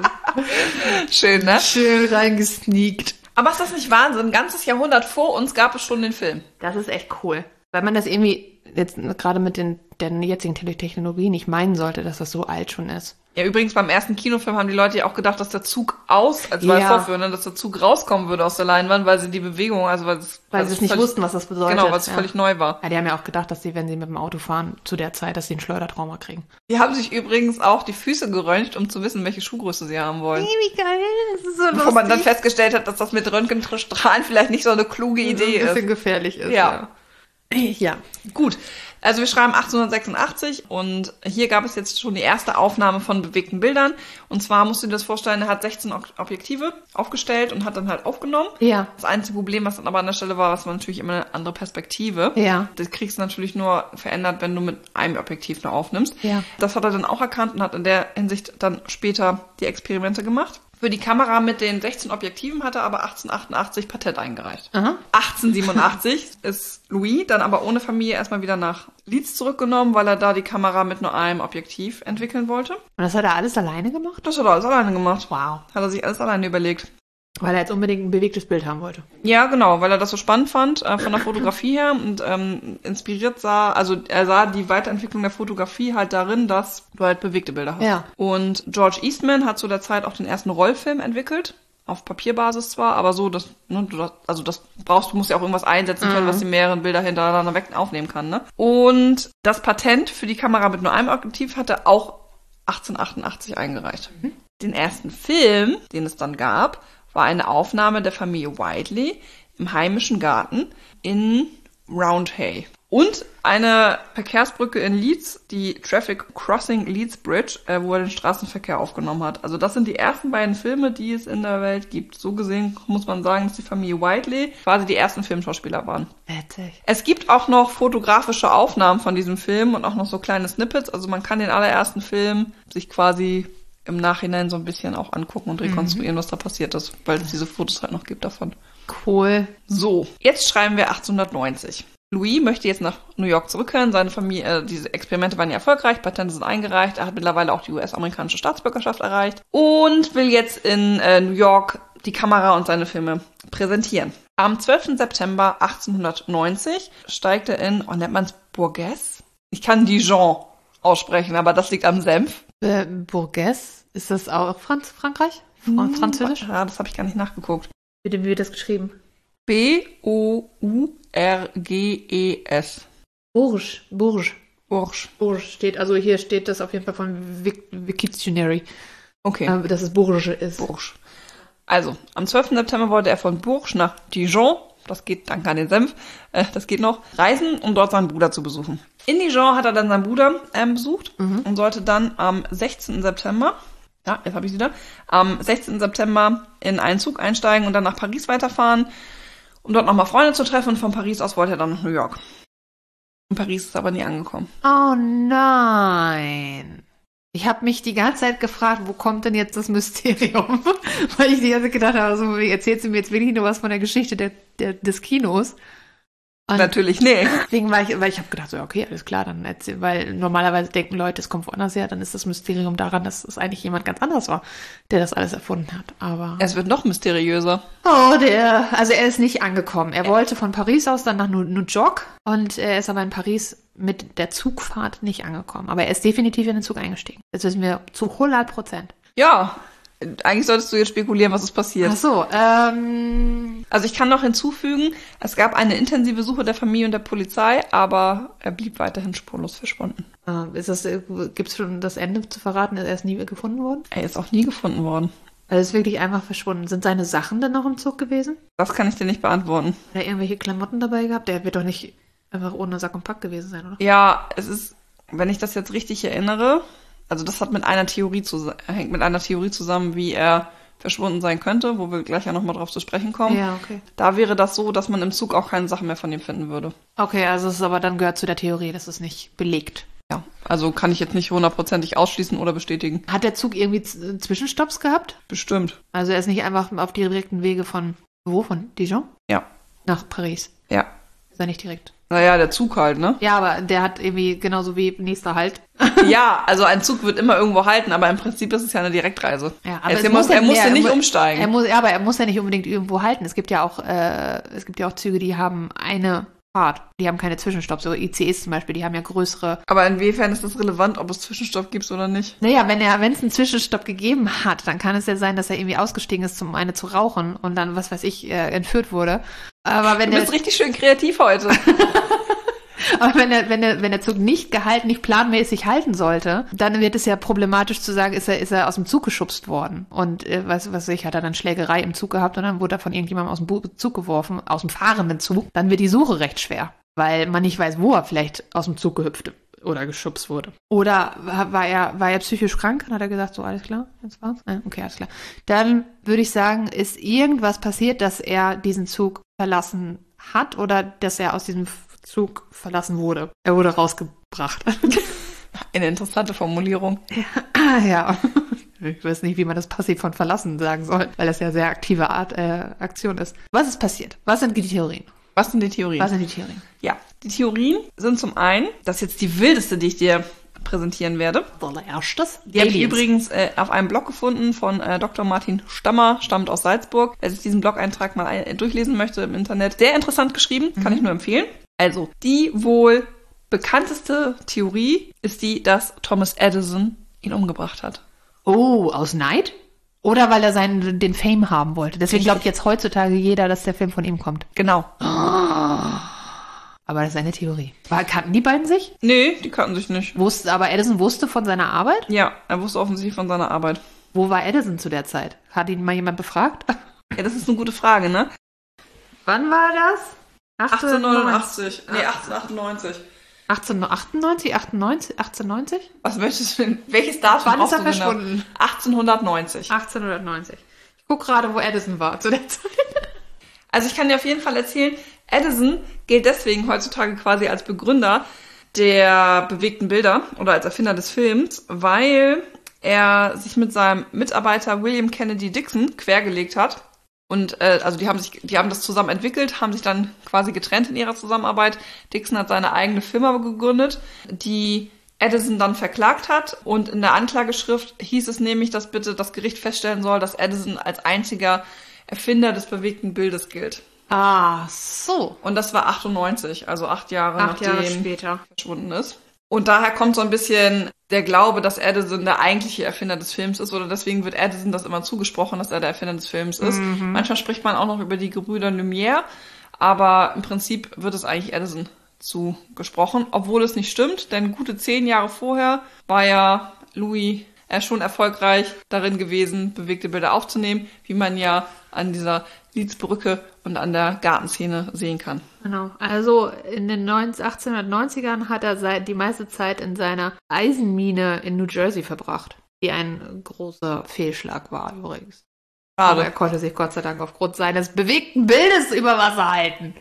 B: Schön, ne?
A: Schön reingesneakt.
B: Aber ist das nicht Wahnsinn? Ein ganzes Jahrhundert vor uns gab es schon den Film.
A: Das ist echt cool. Weil man das irgendwie jetzt gerade mit den, der jetzigen Technologie nicht meinen sollte, dass das so alt schon ist.
B: Ja, übrigens beim ersten Kinofilm haben die Leute ja auch gedacht, dass der Zug aus, also bei
A: Ja.
B: Vorführen, ne, dass der Zug rauskommen würde aus der Leinwand, weil sie die Bewegung, also weil, es,
A: Weil sie es nicht
B: völlig,
A: wussten, was das bedeutet.
B: Genau, weil es
A: ja.
B: völlig neu war.
A: Ja, die haben ja auch gedacht, dass sie, wenn sie mit dem Auto fahren, zu der Zeit, dass sie einen Schleudertrauma kriegen.
B: Die haben sich übrigens auch die Füße geröntgt, um zu wissen, welche Schuhgröße sie haben wollen.
A: Wie geil, das ist so lustig.
B: Bevor man dann festgestellt hat, dass das mit Röntgenstrahlen vielleicht nicht so eine kluge Idee
A: ein bisschen
B: ist.
A: gefährlich ist.
B: Ja.
A: Ja. ja.
B: Gut. Also wir schreiben achtzehnhundertsechsundachtzig und hier gab es jetzt schon die erste Aufnahme von bewegten Bildern. Und zwar musst du dir das vorstellen, er hat sechzehn Objektive aufgestellt und hat dann halt aufgenommen.
A: Ja.
B: Das einzige Problem, was dann aber an der Stelle war, das war natürlich immer eine andere Perspektive.
A: Ja.
B: Das kriegst du natürlich nur verändert, wenn du mit einem Objektiv nur aufnimmst.
A: Ja.
B: Das hat er dann auch erkannt und hat in der Hinsicht dann später die Experimente gemacht. Für die Kamera mit den sechzehn Objektiven hat er aber achtzehnhundertachtundachtzig Patent eingereicht.
A: Aha.
B: achtzehnhundertsiebenundachtzig ist Louis dann aber ohne Familie erstmal wieder nach Leeds zurückgenommen, weil er da die Kamera mit nur einem Objektiv entwickeln wollte.
A: Und das hat er alles alleine gemacht?
B: Das hat er alles alleine gemacht.
A: Wow.
B: Hat er sich alles alleine überlegt.
A: Weil er jetzt unbedingt ein bewegtes Bild haben wollte.
B: Ja, genau, weil er das so spannend fand äh, von der Fotografie her und ähm, inspiriert sah, also er sah die Weiterentwicklung der Fotografie halt darin, dass du halt bewegte Bilder hast.
A: Ja.
B: Und George Eastman hat zu der Zeit auch den ersten Rollfilm entwickelt, auf Papierbasis zwar, aber so, dass, ne, du das, also das brauchst du, musst ja auch irgendwas einsetzen können,
A: Mhm.
B: was die mehreren Bilder hintereinander weg aufnehmen kann, ne? Und das Patent für die Kamera mit nur einem Objektiv hat er auch achtzehnhundertachtundachtzig eingereicht. Mhm. Den ersten Film, den es dann gab, war eine Aufnahme der Familie Whiteley im heimischen Garten in Roundhay. Und eine Verkehrsbrücke in Leeds, die Traffic Crossing Leeds Bridge, äh, wo er den Straßenverkehr aufgenommen hat. Also das sind die ersten beiden Filme, die es in der Welt gibt. So gesehen muss man sagen, dass die Familie Whiteley quasi die ersten Filmschauspieler waren.
A: Witzig.
B: Es gibt auch noch fotografische Aufnahmen von diesem Film und auch noch so kleine Snippets. Also man kann den allerersten Film sich quasi im Nachhinein so ein bisschen auch angucken und rekonstruieren, mhm. was da passiert ist, weil es diese Fotos halt noch gibt davon.
A: Cool.
B: So, jetzt schreiben wir achtzehnhundertneunzig. Louis möchte jetzt nach New York zurückkehren. Seine Familie, äh, diese Experimente waren ja erfolgreich, Patente sind eingereicht. Er hat mittlerweile auch die U S-amerikanische Staatsbürgerschaft erreicht und will jetzt in äh, New York die Kamera und seine Filme präsentieren. Am zwölften September achtzehnhundertneunzig steigt er in, oh, nennt man es Bourges? Ich kann Dijon aussprechen, aber das liegt am Senf.
A: Äh, Bourges? Ist das auch Franz Frankreich? Fran Französisch?
B: Ja, das habe ich gar nicht nachgeguckt.
A: Wie wird das geschrieben?
B: B O U R G E S.
A: Bourges. Bourges.
B: Bourges.
A: Bourges steht, also hier steht das auf jeden Fall von Wikidictionary.
B: Okay.
A: Äh, dass es Bourges ist.
B: Bourges. Also, am zwölften September wollte er von Bourges nach Dijon, das geht danke an den Senf, äh, das geht noch, reisen, um dort seinen Bruder zu besuchen. In Dijon hat er dann seinen Bruder ähm, besucht mhm. und sollte dann am sechzehnten September, ja, jetzt habe ich sie da, am sechzehnten September in einen Zug einsteigen und dann nach Paris weiterfahren, um dort nochmal Freunde zu treffen. Und von Paris aus wollte er dann nach New York. In Paris ist er aber nie angekommen.
A: Oh nein. Ich habe mich die ganze Zeit gefragt, wo kommt denn jetzt das Mysterium? Weil ich die ganze Zeit gedacht habe, also, erzählst du mir jetzt wirklich nur was von der Geschichte der, der, des Kinos? Und
B: natürlich nicht.
A: Deswegen war ich, weil ich habe gedacht, so, okay, alles klar, dann erzähl, weil normalerweise denken Leute, es kommt woanders her, dann ist das Mysterium daran, dass es eigentlich jemand ganz anderes war, der das alles erfunden hat. Aber
B: Es wird noch mysteriöser.
A: oh, der, also er ist nicht angekommen. Er wollte von Paris aus dann nach New, New York und er ist aber in Paris mit der Zugfahrt nicht angekommen. Aber er ist definitiv in den Zug eingestiegen. Das wissen wir zu hundert Prozent.
B: Ja, eigentlich solltest du jetzt spekulieren, was ist passiert.
A: Ach so, ähm,
B: Also ich kann noch hinzufügen, es gab eine intensive Suche der Familie und der Polizei, aber er blieb weiterhin spurlos verschwunden.
A: äh, ist das, äh, gibt's schon das Ende zu verraten? Er ist nie gefunden worden?
B: Er ist auch nie gefunden worden.
A: Also ist wirklich einfach verschwunden. Sind seine Sachen denn noch im Zug gewesen?
B: Das kann ich dir nicht beantworten.
A: Hat er irgendwelche Klamotten dabei gehabt? Der wird doch nicht einfach ohne Sack und Pack gewesen sein, oder?
B: Ja, es ist, wenn ich das jetzt richtig erinnere, also das hat mit einer Theorie zu, hängt mit einer Theorie zusammen, wie er verschwunden sein könnte, wo wir gleich ja nochmal drauf zu sprechen kommen.
A: Ja, okay.
B: Da wäre das so, dass man im Zug auch keine Sachen mehr von ihm finden würde.
A: Okay, also es ist aber dann gehört zu der Theorie, das ist nicht belegt.
B: Ja, also kann ich jetzt nicht hundertprozentig ausschließen oder bestätigen.
A: Hat der Zug irgendwie Z- Zwischenstopps gehabt?
B: Bestimmt.
A: Also er ist nicht einfach auf direkten Wege von, wo? Von Dijon?
B: Ja.
A: Nach Paris.
B: Ja.
A: Ist er nicht direkt.
B: Naja, der Zug halt, ne?
A: Ja, aber der hat irgendwie genauso wie nächster Halt.
B: Ja, also ein Zug wird immer irgendwo halten, aber im Prinzip ist es ja eine Direktreise.
A: Ja, aber
B: er
A: es
B: er,
A: muss
B: muss,
A: ja
B: er musste
A: mehr-
B: nicht
A: er mu-
B: umsteigen.
A: Er muss, ja, aber er muss ja nicht unbedingt irgendwo halten. Es gibt ja auch, äh, es gibt ja auch Züge, die haben eine Fahrt. Die haben keine Zwischenstopps. So I C Es zum Beispiel, die haben ja größere.
B: aber inwiefern ist das relevant, ob es Zwischenstopp gibt oder nicht?
A: Naja, wenn er, wenn es einen Zwischenstopp gegeben hat, dann kann es ja sein, dass er irgendwie ausgestiegen ist, um eine zu rauchen und dann, was weiß ich, äh, entführt wurde. Aber wenn
B: Du
A: der,
B: bist richtig schön kreativ heute.
A: aber wenn der, wenn der, wenn der Zug nicht gehalten, nicht planmäßig halten sollte, dann wird es ja problematisch zu sagen, ist er, ist er aus dem Zug geschubst worden. Und äh, was, was weiß ich, hat er dann Schlägerei im Zug gehabt und dann wurde er von irgendjemandem aus dem Bu- Zug geworfen, aus dem fahrenden Zug. Dann wird die Suche recht schwer, weil man nicht weiß, wo er vielleicht aus dem Zug gehüpft oder geschubst wurde. Oder war war er, war er psychisch krank? Dann hat er gesagt, so, alles klar, jetzt war's? Ja, okay, alles klar. Dann würde ich sagen, ist irgendwas passiert, dass er diesen Zug verlassen hat oder dass er aus diesem Zug verlassen wurde. Er wurde rausgebracht.
B: Eine interessante Formulierung.
A: Ja. Ich weiß nicht, wie man das passiv von verlassen sagen soll, weil das ja sehr aktive Art äh, Aktion ist. Was ist passiert? Was sind die Theorien?
B: Was sind die Theorien?
A: Was sind die Theorien?
B: Ja, die Theorien sind zum einen, das ist jetzt die wildeste, die ich dir präsentieren werde.
A: Allererstes?
B: Die habe ich übrigens äh, auf einem Blog gefunden von äh, Doktor Martin Stammer, stammt aus Salzburg. Wer sich diesen Blog-Eintrag mal ein, durchlesen möchte im Internet, sehr interessant geschrieben, kann ich nur empfehlen. Also, die wohl bekannteste Theorie ist die, dass Thomas Edison ihn umgebracht hat.
A: Oh, aus Neid? Oder weil er seinen, den Fame haben wollte. Deswegen glaubt jetzt heutzutage jeder, dass der Film von ihm kommt.
B: Genau.
A: Aber das ist eine Theorie. War, kannten die beiden sich?
B: Nee, die kannten sich nicht.
A: Wusste, aber Edison wusste von seiner Arbeit?
B: Ja, er wusste offensichtlich von seiner Arbeit.
A: Wo war Edison zu der Zeit? Hat ihn mal jemand befragt?
B: Ja, das ist eine gute Frage, ne?
A: Wann war das?
B: achtzehnhundertneunundachtzig. Nee, achtzehnhundertachtundneunzig.
A: achtzehnhundertachtundneunzig, achtundneunzig, achtzehnhundertneunzig?
B: Was möchtest du denn? Welches Datum
A: Wann ist
B: brauchst
A: er
B: du genau?
A: verschwunden?
B: achtzehnhundertneunzig.
A: achtzehnhundertneunzig. Ich guck gerade, wo Edison war zu der Zeit.
B: Also ich kann dir auf jeden Fall erzählen, Edison gilt deswegen heutzutage quasi als Begründer der bewegten Bilder oder als Erfinder des Films, weil er sich mit seinem Mitarbeiter William Kennedy Dixon quergelegt hat. Und äh, also die haben sich, die haben das zusammen entwickelt, haben sich dann quasi getrennt in ihrer Zusammenarbeit. Dixon hat seine eigene Firma gegründet, die Edison dann verklagt hat. Und in der Anklageschrift hieß es nämlich, dass bitte das Gericht feststellen soll, dass Edison als einziger Erfinder des bewegten Bildes gilt.
A: Ah, so.
B: Und das war achtundneunzig, also acht Jahre
A: Acht
B: nachdem
A: Jahre später.
B: verschwunden ist. Und daher kommt so ein bisschen der Glaube, dass Edison der eigentliche Erfinder des Films ist, oder deswegen wird Edison das immer zugesprochen, dass er der Erfinder des Films ist.
A: Mhm.
B: Manchmal spricht man auch noch über die Gebrüder Lumière, aber im Prinzip wird es eigentlich Edison zugesprochen, obwohl es nicht stimmt, denn gute zehn Jahre vorher war ja Louis äh, schon erfolgreich darin gewesen, bewegte Bilder aufzunehmen, wie man ja an dieser Liedzbrücke und an der Gartenszene sehen kann.
A: Genau. Also in den achtzehnhundertneunzigern hat er seit, die meiste Zeit in seiner Eisenmine in New Jersey verbracht, die ein großer Fehlschlag war übrigens. Aber er konnte sich Gott sei Dank aufgrund seines bewegten Bildes über Wasser halten.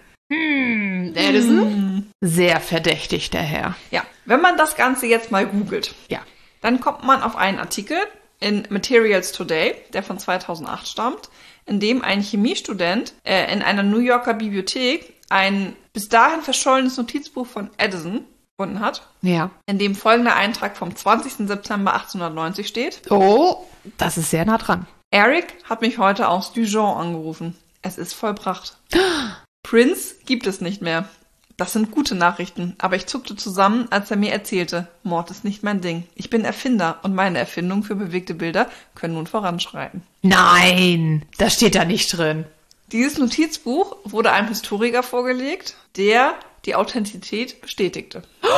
A: Hm, Edison? Hm. Sehr verdächtig, der Herr.
B: Ja, wenn man das Ganze jetzt mal googelt,
A: ja,
B: dann kommt man auf einen Artikel in Materials Today, der von zweitausendacht stammt, in dem ein Chemiestudent äh, in einer New Yorker Bibliothek ein bis dahin verschollenes Notizbuch von Edison gefunden hat,
A: Ja.
B: in dem folgender Eintrag vom zwanzigsten September achtzehnhundertneunzig steht.
A: Oh, das ist sehr nah dran.
B: Eric hat mich heute aus Dijon angerufen. Es ist vollbracht. Prince gibt es nicht mehr. Das sind gute Nachrichten, aber ich zuckte zusammen, als er mir erzählte, Mord ist nicht mein Ding. Ich bin Erfinder und meine Erfindungen für bewegte Bilder können nun voranschreiten.
A: Nein, das steht da nicht drin.
B: Dieses Notizbuch wurde einem Historiker vorgelegt, der die Authentizität bestätigte.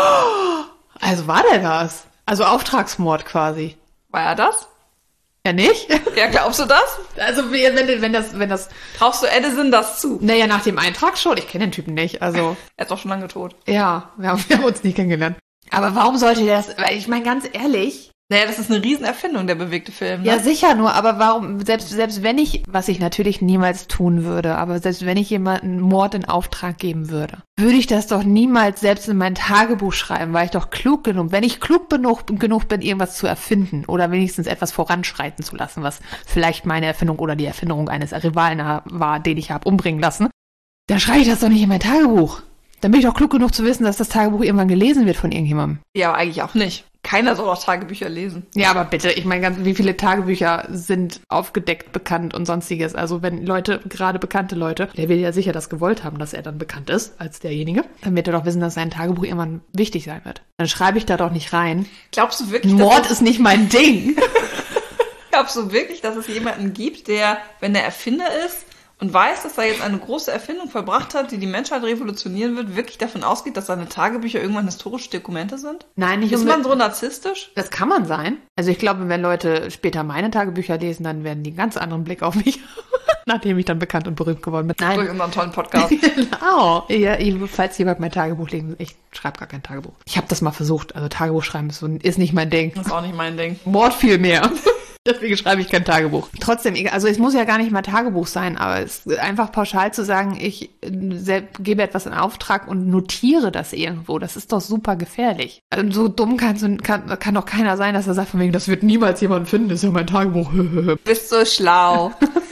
A: Also war der das? Also Auftragsmord quasi.
B: War er das?
A: Ja, nicht?
B: Ja, glaubst du das?
A: Also wenn, wenn das, wenn das,
B: Traust du Edison das zu?
A: naja, nach dem Eintrag schon. Ich kenne den Typen nicht, also.
B: Er ist doch schon lange tot.
A: Ja, wir haben, wir haben uns nicht kennengelernt. Aber warum sollte der das, weil ich meine ganz ehrlich.
B: Naja, das ist eine Riesenerfindung, der bewegte Film. Ne?
A: Ja, sicher nur, aber warum, selbst, selbst wenn ich, was ich natürlich niemals tun würde, aber selbst wenn ich jemanden Mord in Auftrag geben würde, würde ich das doch niemals selbst in mein Tagebuch schreiben, weil ich doch klug genug, wenn ich klug genug, genug bin, irgendwas zu erfinden oder wenigstens etwas voranschreiten zu lassen, was vielleicht meine Erfindung oder die Erfindung eines Rivalen war, den ich habe umbringen lassen, dann schreibe ich das doch nicht in mein Tagebuch. Dann bin ich doch klug genug zu wissen, dass das Tagebuch irgendwann gelesen wird von irgendjemandem.
B: Ja, aber eigentlich auch nicht. Keiner soll auch Tagebücher lesen.
A: Ja, aber bitte, ich meine, ganz, wie viele Tagebücher sind aufgedeckt, bekannt und sonstiges? Also wenn Leute, gerade bekannte Leute, der will ja sicher das gewollt haben, dass er dann bekannt ist als derjenige, dann wird er doch wissen, dass sein Tagebuch irgendwann wichtig sein wird. Dann schreibe ich da doch nicht rein.
B: Glaubst du wirklich,
A: Mord
B: dass es,
A: ist nicht mein Ding.
B: glaubst du wirklich, dass es jemanden gibt, der, wenn er Erfinder ist und weiß, dass er jetzt eine große Erfindung vollbracht hat, die die Menschheit revolutionieren wird, wirklich davon ausgeht, dass seine Tagebücher irgendwann historische Dokumente sind?
A: Nein, nicht
B: Ist
A: unbedingt.
B: man so narzisstisch?
A: Das kann man sein. Also ich glaube, wenn Leute später meine Tagebücher lesen, dann werden die einen ganz anderen Blick auf mich, nachdem ich dann bekannt und berühmt geworden bin.
B: Durch unseren tollen Podcast.
A: Genau. Ja, falls jemand mein Tagebuch lesen, ich schreibe gar kein Tagebuch. Ich habe das mal versucht. Also Tagebuch schreiben ist, so, ist nicht mein Ding.
B: Das ist auch nicht mein Ding.
A: Mord viel mehr. Deswegen schreibe ich kein Tagebuch. Trotzdem, also es muss ja gar nicht mal Tagebuch sein, aber es ist einfach pauschal zu sagen, ich äh, gebe etwas in Auftrag und notiere das irgendwo. Das ist doch super gefährlich. Also so dumm kann's, kann, kann doch keiner sein, dass er sagt von wegen, das wird niemals jemand finden, das ist ja mein Tagebuch.
B: Du bist so schlau.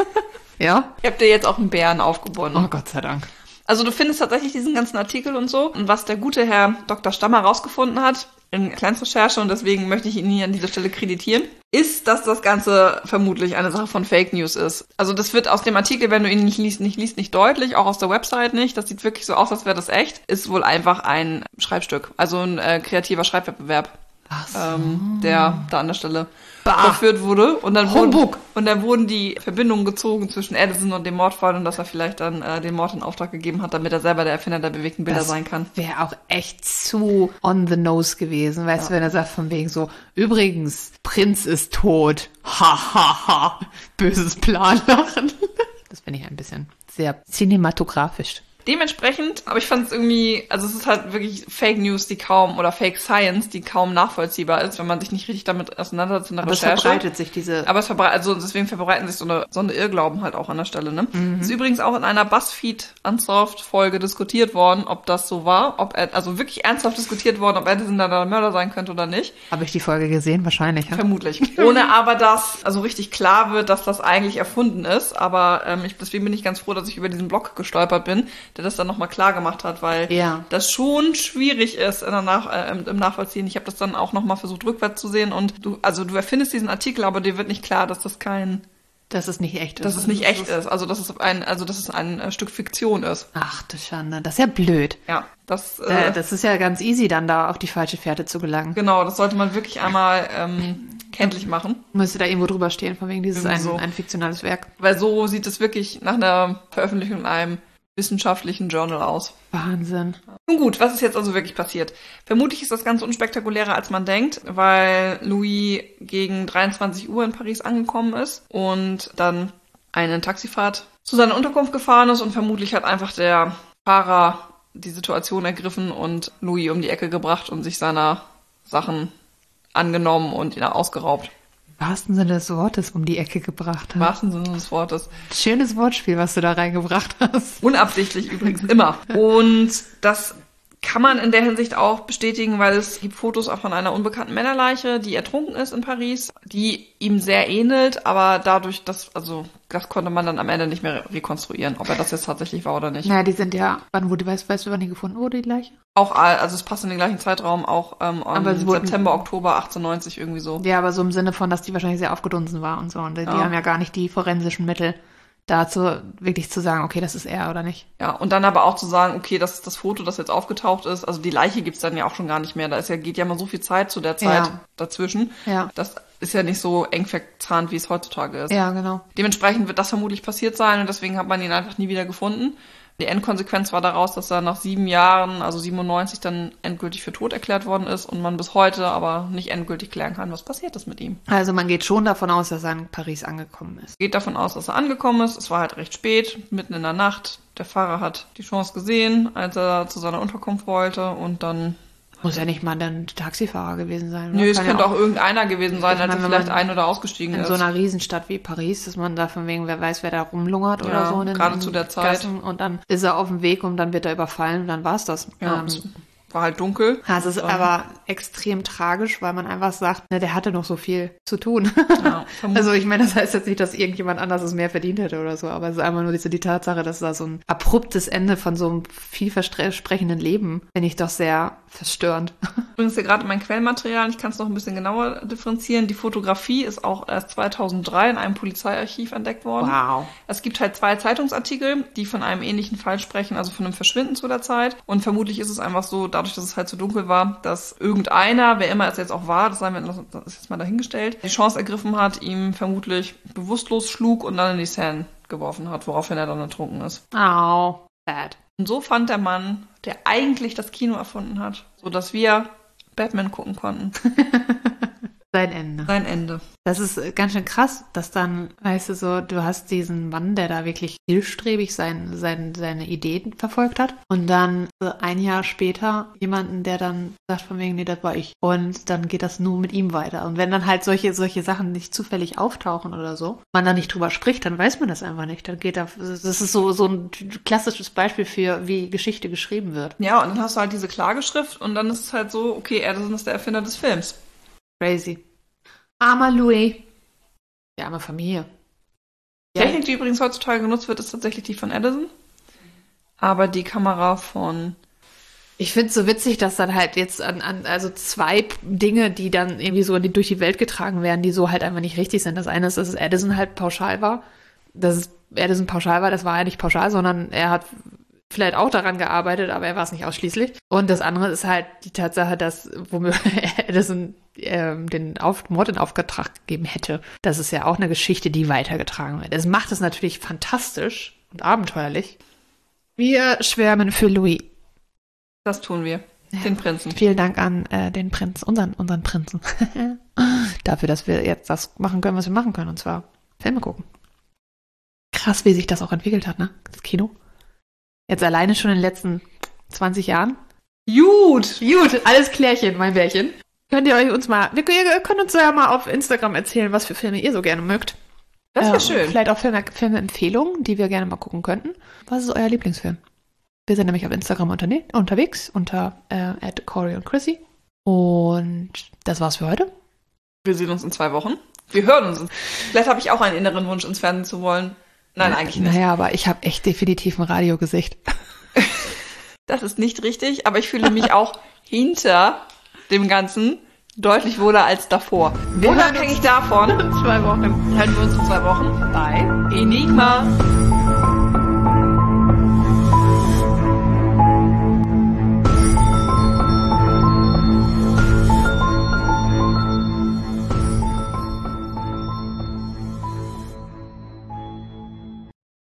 A: Ja?
B: Ich habe dir jetzt auch einen Bären aufgebunden.
A: Oh Gott sei Dank.
B: Also du findest tatsächlich diesen ganzen Artikel und so. Und was der gute Herr Doktor Stammer rausgefunden hat, in Kleinstrecherche, und deswegen möchte ich ihn hier an dieser Stelle kreditieren, ist, dass das Ganze vermutlich eine Sache von Fake News ist. Also das wird aus dem Artikel, wenn du ihn nicht liest, nicht liest, nicht deutlich, auch aus der Website nicht. Das sieht wirklich so aus, als wäre das echt. Ist wohl einfach ein Schreibstück, also ein äh, kreativer Schreibwettbewerb.
A: Ach so.
B: Ähm, der da an der Stelle
A: Bah.
B: verführt wurde. Und dann, wurden,
A: Humbug.
B: und dann wurden die Verbindungen gezogen zwischen Edison und dem Mordfall und dass er vielleicht dann äh, den Mord in Auftrag gegeben hat, damit er selber der Erfinder der bewegten Bilder
A: Das
B: sein kann.
A: wäre auch echt zu on the nose gewesen, weißt du, wenn er sagt von wegen so, übrigens, Prinz ist tot. Ha, ha, ha. Böses Plan lachen. Das finde ich ein bisschen sehr cinematografisch.
B: Dementsprechend, aber ich fand es irgendwie, also es ist halt wirklich Fake News, die kaum, oder Fake Science, die kaum nachvollziehbar ist, wenn man sich nicht richtig damit auseinandersetzt in der
A: Aber es
B: Recherche.
A: verbreitet sich diese...
B: Aber es verbreitet, also deswegen verbreiten sich so eine, so eine Irrglauben halt auch an der Stelle, ne? Mhm. Ist übrigens auch in einer BuzzFeed Unsolved Folge diskutiert worden, ob das so war, ob er, also wirklich ernsthaft diskutiert worden, ob Edison da der Mörder sein könnte oder nicht.
A: Habe ich die Folge gesehen? Wahrscheinlich, ja?
B: Vermutlich. Ohne aber, dass also richtig klar wird, dass das eigentlich erfunden ist. Aber ähm, ich, deswegen bin ich ganz froh, dass ich über diesen Blog gestolpert bin, der das dann nochmal klar gemacht hat, weil
A: Ja.
B: das schon schwierig ist in der Nach äh, im, im Nachvollziehen. Ich habe das dann auch nochmal versucht, rückwärts zu sehen. Und du, also du erfindest diesen Artikel, aber dir wird nicht klar, dass das kein,
A: Dass es nicht echt ist.
B: dass es nicht echt ist. Also dass es ein, also dass es ein äh, Stück Fiktion ist.
A: Ach du Schande, das ist ja blöd.
B: Ja, das, äh,
A: Äh, das ist ja ganz easy, dann da auf die falsche Fährte zu gelangen.
B: genau, das sollte man wirklich einmal ähm, kenntlich machen.
A: Müsste da irgendwo drüber stehen, von wegen dieses ein,
B: Irgendwie so.
A: ein fiktionales Werk.
B: Weil so sieht es wirklich nach einer Veröffentlichung in einem wissenschaftlichen Journal aus.
A: Wahnsinn.
B: Nun gut, was ist jetzt also wirklich passiert? Vermutlich ist das Ganze unspektakulärer, als man denkt, weil Louis gegen dreiundzwanzig Uhr in Paris angekommen ist und dann eine Taxifahrt zu seiner Unterkunft gefahren ist und vermutlich hat einfach der Fahrer die Situation ergriffen und Louis um die Ecke gebracht und sich seiner Sachen angenommen und ihn ausgeraubt.
A: Im wahrsten Sinne des Wortes um die Ecke gebracht
B: Im
A: hast.
B: wahrsten Sinne des Wortes.
A: Schönes Wortspiel, was du da reingebracht hast.
B: Unabsichtlich übrigens immer. Und das Kann man in der Hinsicht auch bestätigen, weil es gibt Fotos auch von einer unbekannten Männerleiche, die ertrunken ist in Paris, die ihm sehr ähnelt, aber dadurch, dass, also das konnte man dann am Ende nicht mehr rekonstruieren, ob er das jetzt tatsächlich war oder nicht.
A: Naja, die sind ja, wann wurde, weißt, weißt du, wann die gefunden wurde, die Leiche?
B: Auch, also es passt in den gleichen Zeitraum, auch ähm, im September, Oktober achtzehnhundertneunzig irgendwie so.
A: Ja, aber so im Sinne von, dass die wahrscheinlich sehr aufgedunsen war und so. Und die,
B: ja.
A: die haben ja gar nicht die forensischen Mittel dazu, wirklich zu sagen, okay, das ist er oder nicht.
B: Ja, und dann aber auch zu sagen, okay, das ist das Foto, das jetzt aufgetaucht ist. Also die Leiche gibt's dann ja auch schon gar nicht mehr. Da ist ja, geht ja mal so viel Zeit zu der Zeit
A: ja.
B: dazwischen.
A: Ja.
B: Das ist ja nicht so eng verzahnt, wie es heutzutage ist.
A: Ja, genau.
B: Dementsprechend wird das vermutlich passiert sein und deswegen hat man ihn einfach nie wieder gefunden. Die Endkonsequenz war daraus, dass er nach sieben Jahren, also siebenundneunzig, dann endgültig für tot erklärt worden ist und man bis heute aber nicht endgültig klären kann, was passiert ist mit ihm.
A: Also man geht schon davon aus, dass er in Paris angekommen ist.
B: Geht davon aus, dass er angekommen ist. Es war halt recht spät, mitten in der Nacht. Der Fahrer hat die Chance gesehen, als er zu seiner Unterkunft wollte und dann...
A: Muss ja nicht mal ein Taxifahrer gewesen sein.
B: Nö, es könnte ja auch, auch irgendeiner gewesen sein, der vielleicht ein- oder ausgestiegen
A: in
B: ist.
A: In so einer Riesenstadt wie Paris, dass man da von wegen, wer weiß, wer da rumlungert
B: ja,
A: oder so. In den,
B: gerade
A: in
B: zu der Zeit.
A: Gassen. Und dann ist er auf dem Weg und dann wird er überfallen und dann war's das.
B: Ja,
A: ähm,
B: es war halt dunkel.
A: Das ist aber extrem tragisch, weil man einfach sagt, ne, der hatte noch so viel zu tun.
B: Ja,
A: also ich meine, das heißt jetzt nicht, dass irgendjemand anders es mehr verdient hätte oder so, aber es ist einfach nur diese, die Tatsache, dass da so ein abruptes Ende von so einem vielversprechenden Leben, finde ich doch sehr verstörend.
B: Übrigens hier gerade mein Quellmaterial, ich kann es noch ein bisschen genauer differenzieren. Die Fotografie ist auch erst zweitausenddrei in einem Polizeiarchiv entdeckt worden.
A: Wow.
B: Es gibt halt zwei Zeitungsartikel, die von einem ähnlichen Fall sprechen, also von einem Verschwinden zu der Zeit. Und vermutlich ist es einfach so, dadurch, dass es halt zu dunkel war, dass irgendeiner, wer immer es jetzt auch war, das sei mir das ist jetzt mal dahingestellt, die Chance ergriffen hat, ihm vermutlich bewusstlos schlug und dann in die Seine geworfen hat, woraufhin er dann ertrunken ist.
A: Oh, bad.
B: Und so fand der Mann, der eigentlich das Kino erfunden hat, sodass wir Batman gucken konnten.
A: Sein Ende.
B: Sein Ende.
A: Das ist ganz schön krass, dass dann, weißt du, so, du hast diesen Mann, der da wirklich zielstrebig sein, sein, seine Ideen verfolgt hat und dann so ein Jahr später jemanden, der dann sagt von wegen, nee, das war ich. Und dann geht das nur mit ihm weiter. Und wenn dann halt solche, solche Sachen nicht zufällig auftauchen oder so, man da nicht drüber spricht, dann weiß man das einfach nicht. Dann geht da, das ist so, so ein klassisches Beispiel für, wie Geschichte geschrieben wird.
B: Ja, und dann hast du halt diese Klageschrift und dann ist es halt so, okay, Edison ist der Erfinder des Films.
A: Crazy. Armer Louis. Die arme Familie.
B: Die Technik, die übrigens heutzutage genutzt wird, ist tatsächlich die von Edison. Aber die Kamera von...
A: Ich finde es so witzig, dass dann halt jetzt an, an also zwei Dinge, die dann irgendwie so durch die Welt getragen werden, die so halt einfach nicht richtig sind. Das eine ist, dass es Edison halt pauschal war. Dass es Edison pauschal war, das war ja nicht pauschal, sondern er hat vielleicht auch daran gearbeitet, aber er war es nicht ausschließlich. Und das andere ist halt die Tatsache, dass womit Edison ähm, den Auf- Mord in Auftrag gegeben hätte. Das ist ja auch eine Geschichte, die weitergetragen wird. Das macht es natürlich fantastisch und abenteuerlich. Wir schwärmen für Louis.
B: Das tun wir. Den Prinzen.
A: Vielen Dank an äh, den Prinz, unseren, unseren Prinzen. Dafür, dass wir jetzt das machen können, was wir machen können, und zwar Filme gucken. Krass, wie sich das auch entwickelt hat, ne? Das Kino. Jetzt alleine schon in den letzten zwanzig Jahren.
B: Gut!
A: Gut, alles klärchen, mein Bärchen. Könnt ihr euch uns mal, wir, ihr könnt uns ja mal auf Instagram erzählen, was für Filme ihr so gerne mögt.
B: Das wäre
A: äh,
B: schön.
A: Vielleicht auch Filme, Filmeempfehlungen, die wir gerne mal gucken könnten. Was ist euer Lieblingsfilm? Wir sind nämlich auf Instagram unterne- unterwegs, unter äh, at Corey und Chrissy. Und das war's für heute.
B: Wir sehen uns in zwei Wochen. Wir hören uns. Vielleicht habe ich auch einen inneren Wunsch, ins Fernsehen zu wollen. Nein,
A: Na,
B: eigentlich nicht.
A: Naja, aber ich habe echt definitiv ein Radiogesicht.
B: Das ist nicht richtig, aber ich fühle mich auch hinter dem Ganzen deutlich wohler als davor. Unabhängig davon,
A: zwei Wochen.
B: halten wir uns in zwei Wochen bei Enigma.